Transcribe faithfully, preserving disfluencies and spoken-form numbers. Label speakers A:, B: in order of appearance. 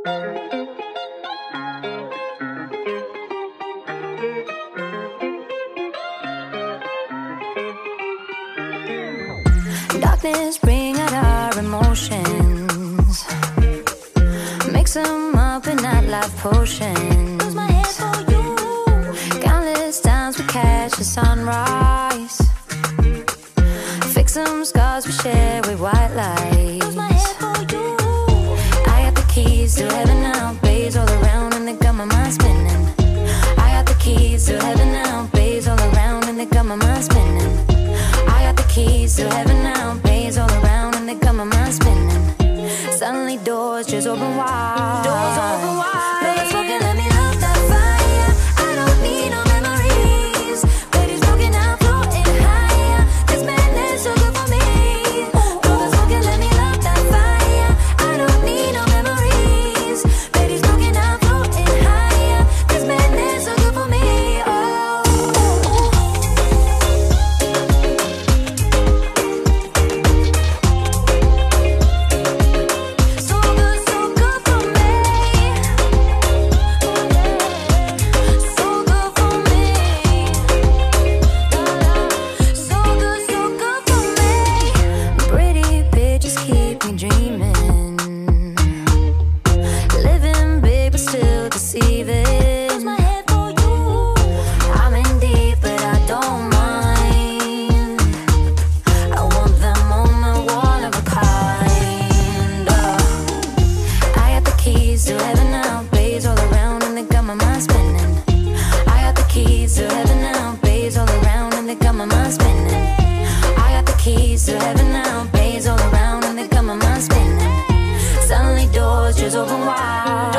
A: Darkness, bring out our emotions. Mix them up in that life potion. Lose my head for you. Countless times we catch the sunrise. Fix some scars we share with white lights. Lose my head for you. I got the keys to heaven now. Bays all around and they got my mind spinning. I got the keys to heaven now. Bays all around and they got my mind spinning. I got the keys to heaven now. Bays all around and they got my mind spinning. Suddenly doors just open wide. Doors open wide. No, let's walk and let me love that fire. I don't need no memories. Baby's broken out, floating higher. This madness so good for me. No, let's walk and let me love that fire. I don't need no memories. Baby's broken out, floating higher. This madness so good for me. To heaven now, bays all around and they got my mind spinning. Suddenly doors just open wide.